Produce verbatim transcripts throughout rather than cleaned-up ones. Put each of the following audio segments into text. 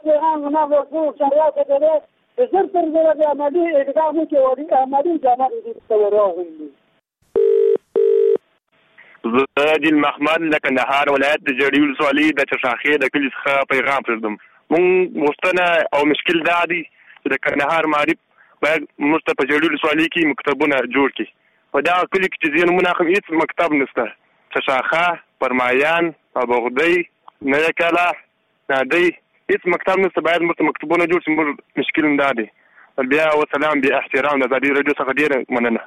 پیغام نه ورکو شریعت دې زر تر زر د امدي اقدام کې ودی امدي جماعت دې تورغوي. زادي محمد لکه نهار ولایت د جړی ولسوالۍ د چشاخې د کلي څخه پیغام پردم. مونږ مستنه او مشکل دا دی چې د کندهار معرف باید مست په جړی ولسوالۍ کې مکتبونه جوړ کړي. په دا کلی کې چې زین مونږ هم هیڅ مکتب نشته. چشاخه، پرمایان، ابوغدی، نکلا، نادی هیڅ مکتب نشته. باید مست مکتبونه جوړ شي. موږ مشکل دا دی. بیا وسلام بیا احترام د ازادي رادیو څخه ډیره مننه.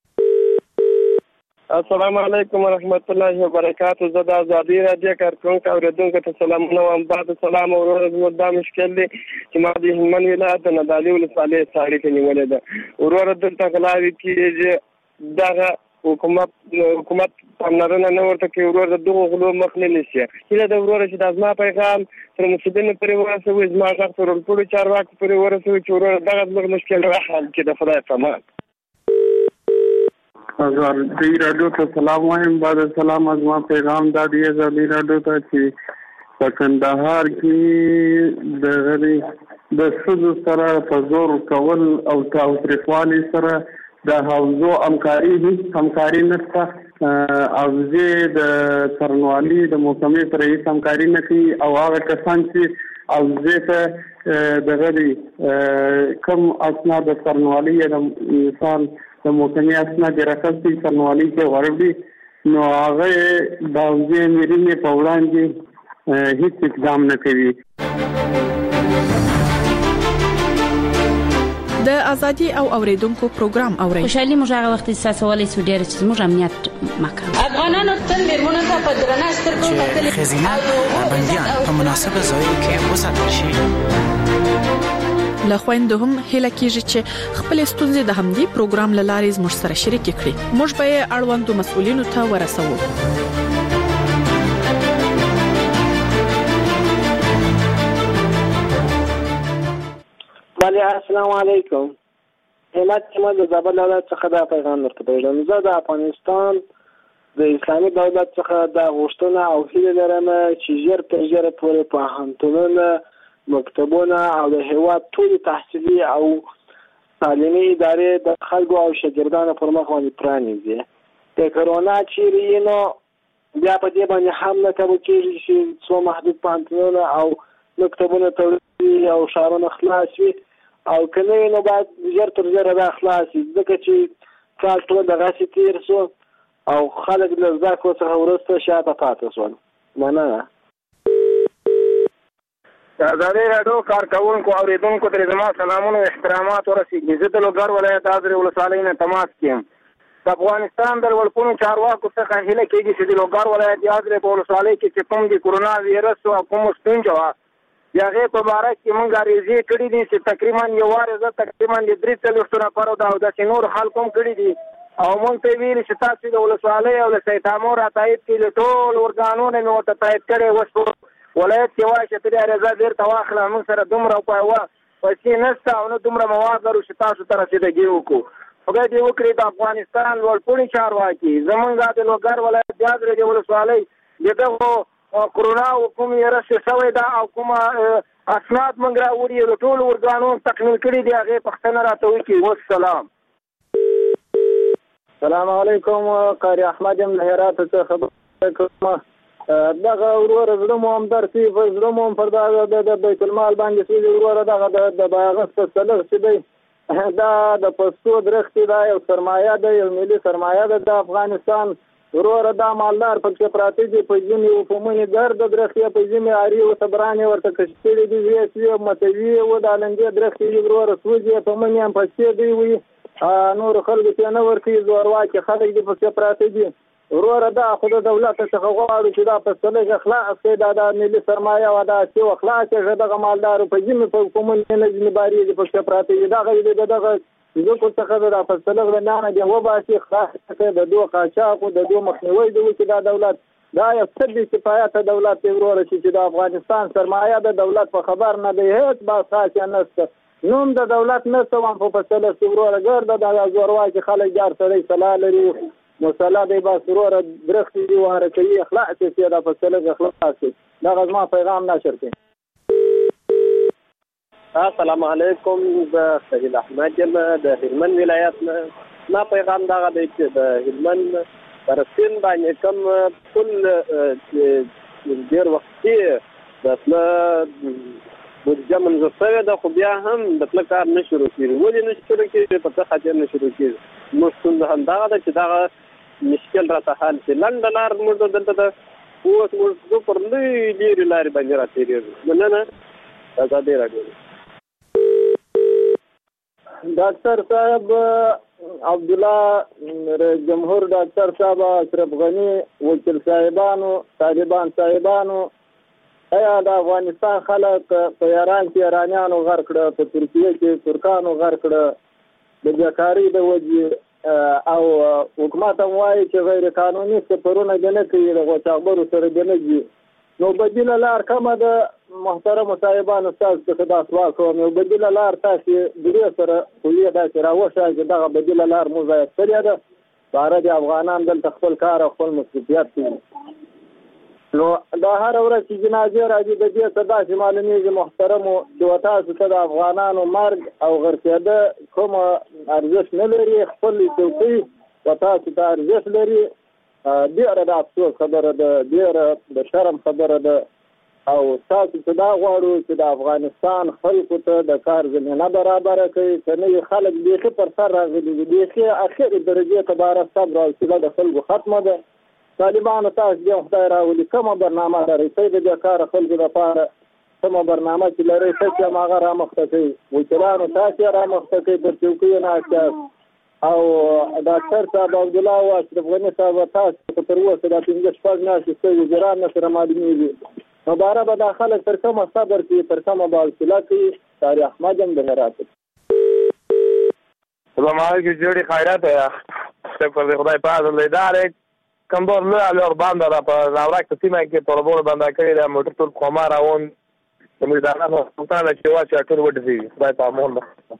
السلام علیکم ورحمت الله وبرکاته. زه د ازادي رادیو کارکونکو اوریدونکو ته سلامونه وایم. بعد سلام او ورور دا مشکل دی چې ما د هلمند ولایت د نادعلي ولسوالۍ ساړې ته نیولې ده. ورور دلته غلاوي کېږي. دغه حکومت حکومت پاملرنه نه ورته کوي. ورور د دغو غلو مخ نه نیسي. هیله ده ورور چې دا زما پیغام تر مسؤلینو پورې ورسوي، زما غږ تر ټولو چارواکو پورې ورسوي چې ورور دغه زموږ مشکل راحل کړي. د خدای په امان. ازادي رادیو ته سلام وایم. بعد سلام ازما پیغام دا دی ازادي رادیو ته چې په کندهار کې د غري د ښځو سره په زور کول او تاوتریخوالي سره د حوزو همکاري هیڅ همکاري نشته. حوزې د څارنوالي د محکمې سره هیڅ همکاري نه کوي او هغه کسان چې حوزې ته د غري کم اسناد د څارنوالي د انسان د محکمې اسناد راکستي څارنوالي کې ورغلي نو هغه د حوزې میرینې په وړاندې هیڅ اقدام نه کوي. د ازادي او اوریدونکو پروګرام اوري. خوشالي موږ هغه وخت احساسولې چې ډېر چې موږ امنیت مکه افغانانو تل میرمنو ته په درنه سترګو کتل. خزینه بنديان په مناسبه ځای کې وساتل شي. له خويندو هم هله کېږي چې خپل ستونزې د همدې پروګرام لارې زموږ سره شریک کړي. موږ به یې اړوندو مسؤلینو ته ورسوو. بله السلام علیکم. همت چې ما د زابل دولت څخه دا پیغام ورکړم. زه د افغانستان د اسلامي دولت څخه دا غوښتنه او هیله لرم چې ژر تر ژره پورې پوهنتونونه، مکتبونه او د هیواد ټول تحصیلي او تعلیمي ادارې د خلکو او شاګردانو پر مخ باندې پرانیزي. د کرونا چیرې نو بیا په دې باندې هم نه کوي چې څو محدود پوهنتونونه او مکتبونه تړلي او ښارونه خلاص وي او کنه نو باید ژر تر ژره دا خلاص شي ځکه چې کال ټول دغسې تېر شو او خلک له زده کړو څخه وروسته شاته پاتې شول. مننه. د ازادي راډیو کارکوونکو اوریدونکو ته زما سلامونه او احترامات ورسیږي. زه د لوګر ولایت ازرې ولسوالۍ نه تماس کوم. د افغانستان د ولپونو چارواکو څخه هیله کېږي چې د لوګر ولایت ازرې په ولسوالۍ کې چې کوم د کرونا ویروس او کوم ستونزه وه د هغې په باره کې موږ عریضې کړي دي چې تقریبا یو وارې زه تقریبا د درې څلوېښتو نفرو او داسې نور خلکو هم کړي دي او موږ ته یې ویلي چې تاسو د ولسوالۍ او له سیتامو را تایید کړي له ټول ارګانونو مې ورته تایید کړی اوس په ولایت کې وایي چې ته دې عریضه بېرته واخله. موږ سره دومره پیسې نشته او نه دومره مواد لرو چې تاسو ته رسیدګي وکړو. خدای دې وکړي د افغانستان لوړپوړي چارواکي زمونږ د لوګر ولایت د ازرې د ولسوالۍ د دغو کرونا او کوم ویروس شوی ده او کومه اسناد موږ راوړي له ټولو ارګانونو تکمیل کړي دي هغې پوښتنه راته وکړي. والسلام. السلام علیکم. قاری احمد یم له هرات څخه خبرې کوم. دغه ورور زړه مو هم درسي په زړه مو هم پر دغه د بیت المال باندې سوي ورور دغه د باغس په سلغ چې دی دا د پښتو درختې دا یو سرمایه ده، یو ملي سرمایه ده د افغانستان. ورور دا مالدار پکې پراته دي په ژمي او په مني ګرد درختې په ژمي اړي او صبرانې ورته کشف کړي دي. ویې سوي متوي و د لنګې درختې دي ورور سوځي په مني هم پسې دی وي نور خلکو ته نه ورکوي. زورواکي خلک دي پکې پراته دي. ورور دا خو د دولت څخه غواړو چې دا په سلګ اخلاص کړي دا د ملي سرمایه او دا چې اخلاص یې دغه مالدار په ژمي په مني نه ژمي باري دي پکې پراته دي. دغه دغه زکو څخه د فصلغ د نه دی و باسي خاص د دوه قاچاق او د دوه مخنیوي د وکړه د دولت دا یو څه دي چې پایته دولت ورور چې د افغانستان سرمایه د دولت په خبر نه دی هیڅ با خاص نشته. نوم د دولت نه سوم په فصله ورور ګرد د زورواکي خلک جار سره صلاح لري مصلا دی با ورور درخت دی واره کوي اخلاص چې د فصله اخلاص دا غزما پیغام نشر کوي. السلام علیکم. د سهیل احمد یم د هلمند ولایت نه. ما پیغام دغه دی چې د هلمند پر سیند باندې کوم ټول ډېر وخت کې د پله بودیجه منظور شوې ده، خو بیا هم د پله کار نه شروع کېږي. ولې نه شروع کېږي؟ په څه خاطر نه شروع کېږي؟ زموږ ستونزه همدغه ده چې دغه مشکل راته حل شي. لنډه لار زموږ دلته ده، اوس موږ زه پر لویې لرې لارې باندې را تېرېږو. مننه. ازادي راډیو. ډاکټر صاحب عبدالله رئیس جمهور، ډاکټر صاحب اشرف غني، وکیل صاحبانو، طالبان صاحبانو، ایا د افغانستان خلک په ایران کې ایرانیانو غر کړه، په ترکیه کې ترکانو غر کړه د بیکارۍ د وجې، او حکومت هم وایي چې غیر قانوني سفرونه دې نه کوي، د غوڅاخبرو سره دې نه ځي. نو بدیله لار کومه ده؟ محترمو صاحبانو ستاسو څخه دا سوال کوم، یو بدیله لار تاسې درې سره پوهې داسې راوښایئ چې دغه بدیله لار مو ضایع کړې ده، باره د افغانان دلته خپل کار او خپل مصروفیت کوي. نو دا هره ورځ چې جنازې راځي د دې څه داسې معلومېږي محترمو چې تاسو ته د افغانانو مرګ او غرقېده کوم ارزښت نه لري، خپل څوکۍ و تاسو ته ارزښت لري. ډېره د افسوس خبره ده، ډېره د شرم خبره ده. او تاسو چې دا غواړو چې د افغانستان خلکو ته د کار زمینه برابره کوي، که نه خلک بیخي پر سر راغلي دي، بیخي اخرې درجې ته باره صبر او حوصله د خلکو ختمه ده. طالبانو تاسو بیا خدای راولي کومه برنامه لرئ؟ ته د بیکاره خلکو دپاره کومه برنامه چې لرئ تاسو هم هغه رامخته کوئ. وکیلانو تاسو یې رامخته کوئ، پر چوکیو ناست یاست. او ډاکټر صاحب عبدالله او اشرف غني صاحب تاسو تر اوسه دا پنځه شپږ میاشتې ستاسو وزیران نه سره معلومېږي. نو باره به دا خلک تر کومه صبر کوي، تر کومه به حوصله کوي. طارق احمد هم د هرات. سلام علیکم جوړې خیرات یا شکر دې خدای پاک دې دار کوم دور له لور باندې را په راوړک په سیمه کې ټولبول باندې کړی دا موټر ټول کومه راون زموږ دا نه څنګه چې واچ ټول وډځي خدای په امون.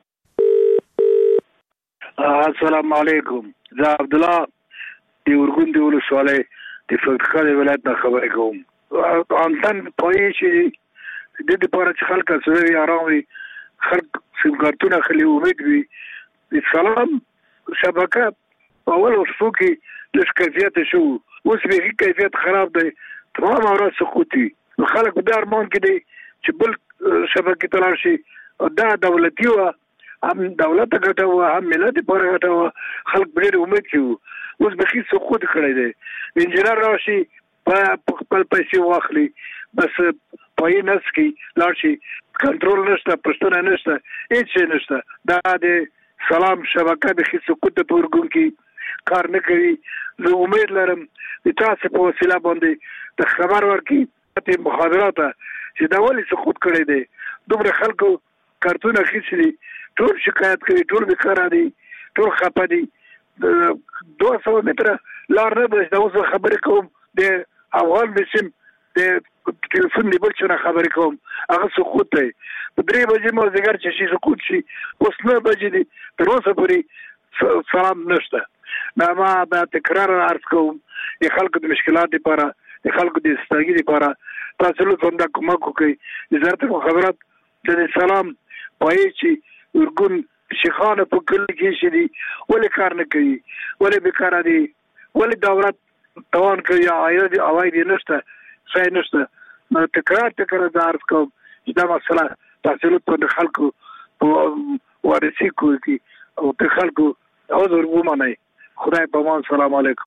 السلام علیکم. زه عبدالله دی ورګون دی ولسوالۍ د فقط ولایت نه خبرې کوم. انتن پوهې چې د دې لپاره چې خلک سره آرام وي، خلک سیم کارتونه خلي امید وي. د سلام شبکه په اول وشو کې لږ کیفیت شو، اوس به کیفیت خراب دی، تمام اورا سقوطي. خلک په دارمان کې دي چې بل شبکه تلل شي. دا دولتي و هم دولت ګټه و هم ملت پر ګټه و، خلک ډېر امید کوي. اوس به سقوط کړی دی. انجنیر راشي په خپل پیسې واخلي، بس پای نس کې لاړ شي، کنټرول نشته، پښتنه نشته، هیڅ شی نشته. دا د سلام شبکه د خې سقوط په ورګون کې کار نه کوي. زه امید لرم د تاسو په وسیله باندې د خبر ورکړي ته مخابرات چې دا ولې سقوط کړی دی. دومره خلکو کارتونه خېچلي، ټول شکایت کوي، ټول بیکاره دي، ټول خپه دي. دوه سوه متره لار نه ده. دا اوس خبرې کوم د افغان بسیم د ټلیفون دی بل څه خبرې کوم، هغه سقوط دی. په درې بجې مازدیګر چې شي سقوط شي، اوس نه بجې دي، تر اوسه پورې سلام نشته. نو ما دا تکرار عرض کوم د خلکو د مشکلات لپاره، د خلکو د استاګي لپاره تاسو لطفا دا کومک وکړئ. وزارت مخابرات د سلام پای چې ورګون شیخانه په کلی کې شي دي، ولې کار نه کوي، ولې بیکاره دي، ولې دولت توان کوي، عاید عواید نشته، ځای نشته. نو تکرار تکرار دا عرض کوم چې دا مسله تاسو لطفا د خلکو په وارثي کوي او د خلکو حضور ومنئ. خدای په امان. سلام علیکم.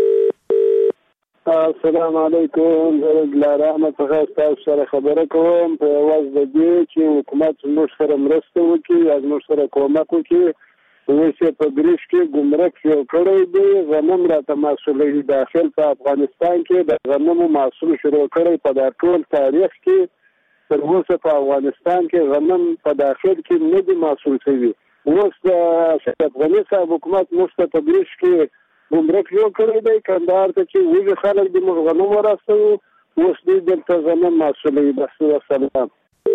السلام علیکم. زه د رحمت څخه تاسو سره خبره کوم په واز د دې چې حکومت موږ سره مرسته وکړي، از موږ سره کومک وکړي. اوس په بریښ کې ګمرک یو کړی دی، غنم راته محصولي داخل په افغانستان کې د غنمو محصول شروع کړی. په دا ټول تاریخ کې تر اوسه په افغانستان کې غنم په داخل کې نه دي محصول شوي. اوس د اشرف غني صاحب حکومت موږ ته په بریښ کې ګمرک یو کړی دی، کندهار ته چې وږي خلک د موږ غنم ورسوي، اوس دوی دلته غنم محصولوي. بس وسلام.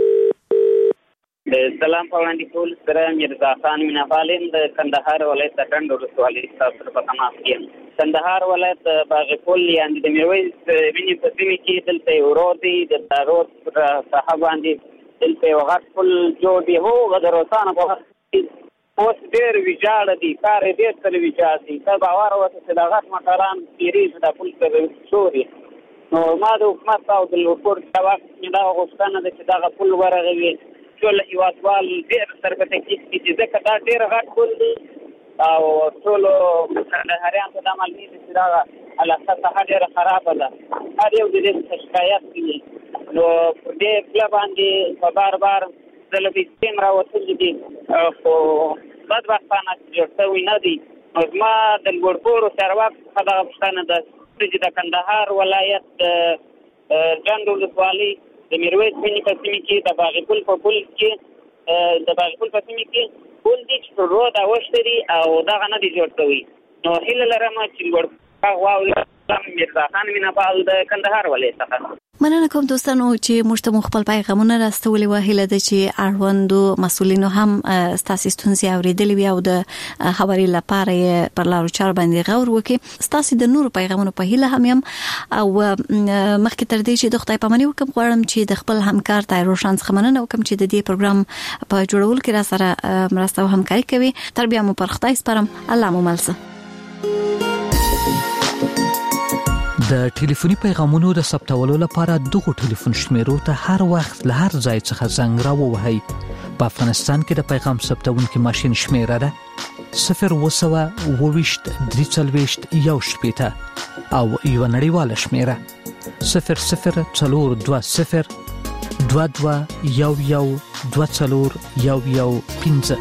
سلام په وړاندې کول سره میرزا خان مینافالم د کندهار ولایت د ټنډ ولسوالۍ تاسو په تماس کې. کندهار ولایت باغ کول یعنې د میرویس ویني په سیمه کې دلته ورو دی د دارو صاحب باندې دلته یو غټ پل جوړ دی هغه د روسانو په وخت اوس ډېر ویجاړ دي کار یې ډېر تر ویجاړ دي ته باور وکړه چې د غټ موټران تېرېږي دا پل تر شوري نو ما د حکومت او د لوړپوړ په وخت کې دا غوښتنه ده چې دغه پل ورغوي ټول هېوادوال ډېر سره په تکلیف کې دي ځکه دا ډېر غټ پل دی او ټولو کندهاریانو ته دا معلومېږي چې دغه علاقه ساحه ډېره خرابه ده هر یو د دې څخه شکایت کوي نو په دې پله باندې په بار بار د لبیستیم راوتلي دي خو بدبختانه جوړ شوي نه دي نو زما د لوړپوړو چارواکو څخه دغه پوښتنه ده چې د کندهار ولایت جنډ ولسوالۍ د میرویس بیني په سیمې کې د باغپل په پل کې د باغپل په سیمې کې پل دي چې ټول رود اوښتی دي او دغه نه دي جوړ شوي نو هیله لرم چې لوړپوړ واوري میرزا خان مینهپال د کندهار ولایت څخه مننه کوم دوستانو چې موږ ته خپل پیغامونه راستولي وه هیله ده چې اړوندو مسؤلینو هم ستاسو ستونزې اورېدلې وي او د خبرې لپاره یې پر لارو چارو باندې غور وکړي ستاسو د نورو پیغامونو په هیله هم یم او مخکې تر دې چې د خدای پاماني وکم غواړم چې د خپل همکار طاهر روشن څخه مننه وکم چې د دې پروګرام په جوړولو کې را سره مرسته او همکاري کوي تر بیا مو پر خدای سپارم الله مو مل شه د ټلیفوني پیغامونو د ثبتولو لپاره دغه ټلیفون شمیرو ته هر وخت له هر ځای څخه زنګ راووهئ. په افغانستان کې د پیغام ثبتونکي ماشين شمیره ده صفر وسوه وویشت درې څلوېښت یو شپېته او یو نړیواله شمیره صفر صفر څلور دوه صفر دوه دوه یو یو دوه څلور یو یو پنځه.